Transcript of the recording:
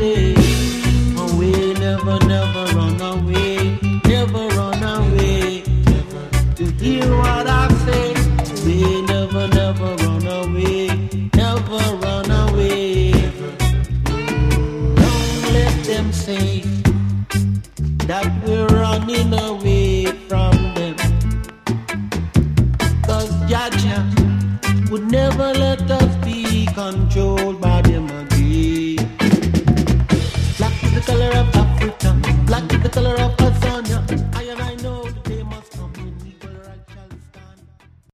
stay away, never, never run away, never run away. You hear what I say? We never, never run away, never run away. Don't let them say that we're running away from them, 'cause Jah would never let us be controlled by